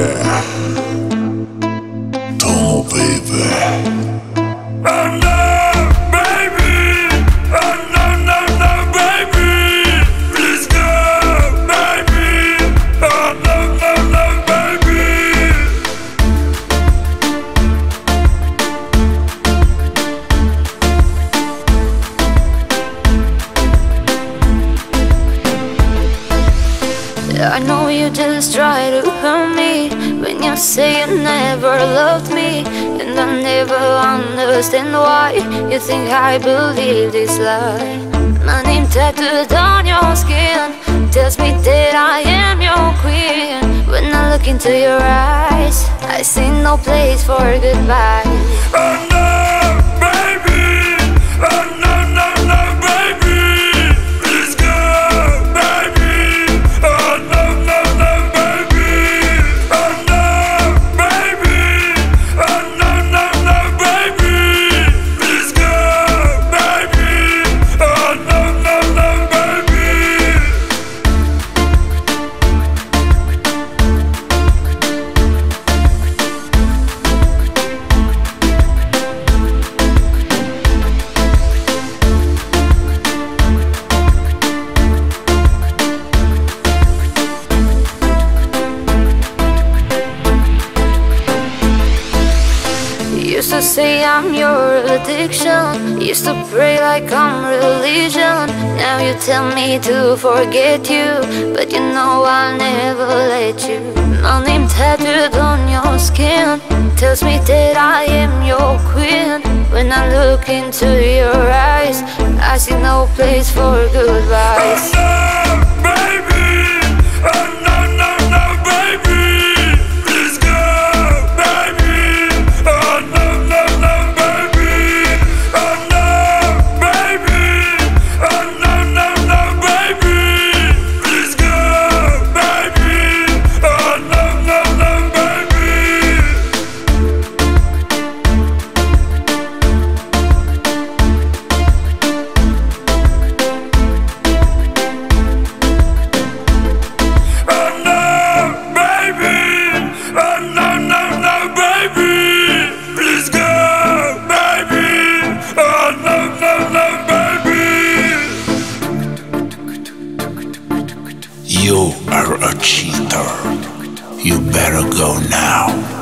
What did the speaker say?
Tomo, baby. Oh no, baby. Oh no, no, no, baby. Please go, baby. Oh no, no, no, baby. I know you just try to hurt me when you say you never loved me, and I never understand why you think I believe this lie. My name tattooed on your skin tells me that I am your queen. When I look into your eyes, I see no place for goodbye. Oh no, baby. Oh no, no, no, baby. Please go, baby. Oh no, no, no, baby. Oh no, baby. Oh no, no, no, baby. Please go, baby. Oh no, no, no, baby. Used to say I'm your addiction, used to pray like I'm religion. Now you tell me to forget you, but you know I'll never let you. My name tattooed on your skin tells me that I am your queen. When I look into your eyes, I see no place for goodbyes. Oh no, baby. Oh no, no, no, baby. Please go, baby. Oh no, no, no, baby. Oh no, baby. Oh no, no, no, baby. Please go, baby. Oh no, no, no, baby. Oh no, baby. Oh no, no, no, baby. Please go, baby. Oh no, no, no, baby. You are a cheater. You better go now.